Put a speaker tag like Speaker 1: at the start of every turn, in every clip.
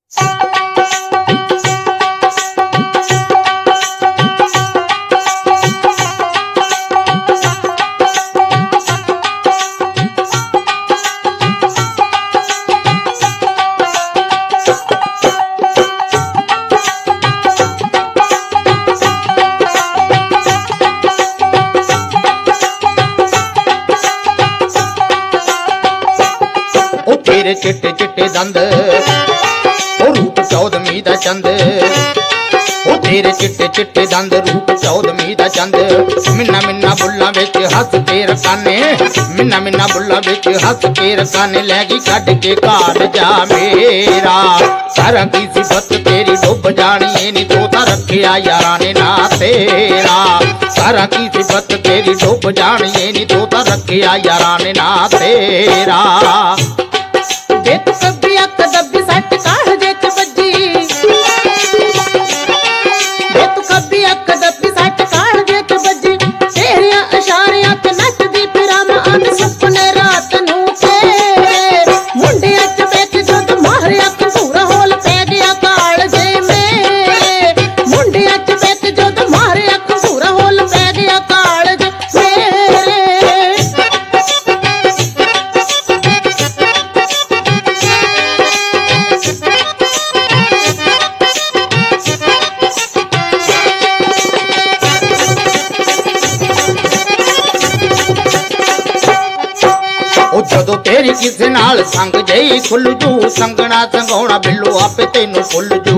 Speaker 1: तेरे चिट्टे चिट्टे दंद ओ रूप चौदहवीं दा चंद ओ तेरे चिट्टे चिट्टे दंद रूप चौदहवीं दा चंद मिन्ना मिन्ना बुल्ला विच हस के रकाने मिन्ना मिन्ना बुल्ला विच हस के रकाने लैगी कढ के घाट जा मेरा सारा की सिफत तेरी डुब जानी ए नी तोता रखिया यारां ने ना तेरा सारा की सिफत तेरी डुब जानी ए नी तोता रखिया यारां ने ना तेरा
Speaker 2: बेत कब्बी अक दब्बी सट कालजे च बज्जी बेत कब्बी अक दब्बी सट कालजे च बज्जी तेरिया इशारियां ते नचदी फिरां मैं अंध सुपने रात नूं तेरे मुंडियां च बेच जद मारिया घूरा होल पै गया कालजे मेरे मुंडियां च बेच जद मारिया घूरा होल पै गया कालजे मेरे
Speaker 1: जदों तेरी किसे नाल संग जई खुल जू संगना संगौना बिल्लू आपे तेनू फुल जू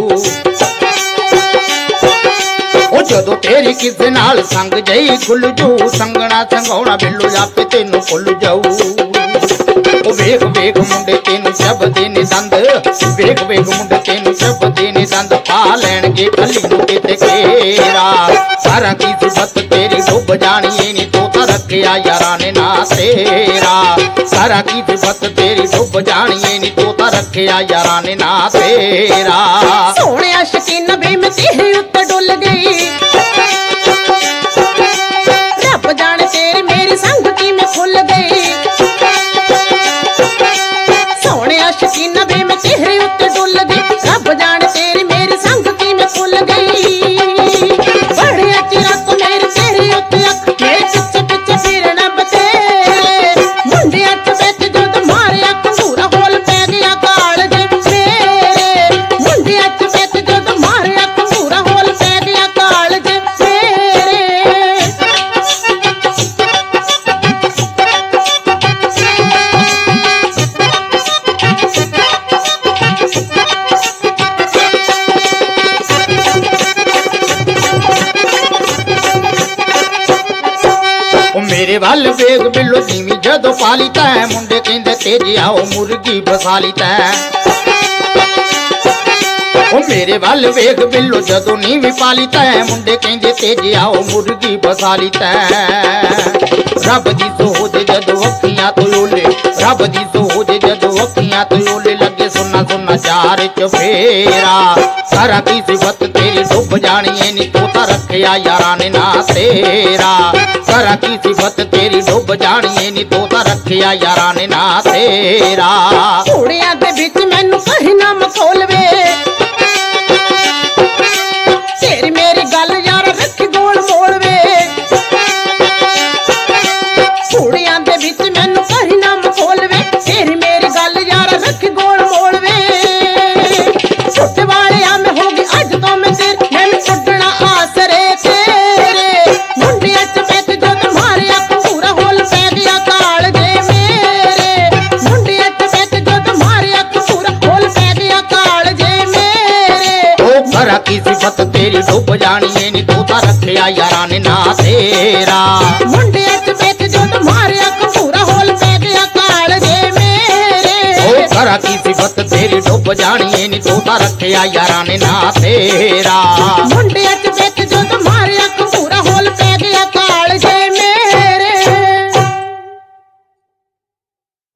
Speaker 1: ओ जदों तेरी किसे नाल संग जई खुल जू संगना संगौना बिल्लू आपे तेनू फुल जाऊ ओ वेख वेख मुंडे तेनू शब्दे ने दंद वेख वेख मुंडे तेनू शब्दे ने दंद पा लैणगे खली नूं किते घेरा सारा की सिफत तेरी डुब जानी ए नी तोता रखिया यारां ने ना तेरा सारा की सिफत तेरी डुब जानी ए नी तोता रखिया यारां ने ना तेरा
Speaker 2: सोहणिया शकीना वे मैं तेरे उत्ते डुल गई रब जाने तेरी मेरी संग की मैं खुल गई सोहणिया शकीना वे मैं तेरे उत्ते डुल गई रब जाने तेरी मेरी संग की मैं खुल गई बड़िया चिरा तो मेरी तेरी उत्ते अख मेरे पिछे पिछे फिरना बतेरे मुंडिया च बेच जद मारिया घूरा होल पै गया कालजे मेरे मुंडिया च बेच जद मारिया घूरा होल पै गया कालजे मेरे
Speaker 1: ओ मेरे वल वेग बिल्लो जीवी जदों पाली तै मुंडे कहंदे तेजी आओ मुर्गी फसाली तै ओ मेरे वल वेग बिल्लो जदों नीवी पाली तै मुंडे कहंदे तेजी आओ मुर्गी फसाली तै रब दी सोच जदों अखियां तो ओले रब दी सोच जदों अखियां तो ओले लगे सुन्ना सुन्ना चार च फेरा सारा की सिफत तेरी डुब जानी ए नी तोता रखिया यारां ने ना तेरा सारा की सिफत तेरी डुब जानी ए नी तोता रखिया यारां ने ना तेरा
Speaker 2: घोड़ियां दे विच मैनू कहीं ना मखोलवे तेरी मेरी गल यार रखी गोल मोलवे घोड़ियां दे विच मैनू कहीं ना मखोलवे तेरी मेरी गल यार रखी गोल मोलवे छुट्टे वाले आ मैं होगी अज तो मैं तेरे मैनू छड्डना आसरे तेरे मुंडिया च बेच जद मारिया घूरा होल पै गया कालजे मेरे मुंडिया च बेच जद मारिया घूरा होल पै गया कालजे मेरे
Speaker 1: ओ सारा की सिफत तेरी डुब जानी ए नी तोता रखिया यारां ने ना तेरा
Speaker 2: मुंडिया च बेच जद मारिया घूरा होल पै गया कालजे मेरे
Speaker 1: ओ सारा की सिफत तेरी डुब जानी ए नी तोता रखिया यारां ने ना तेरा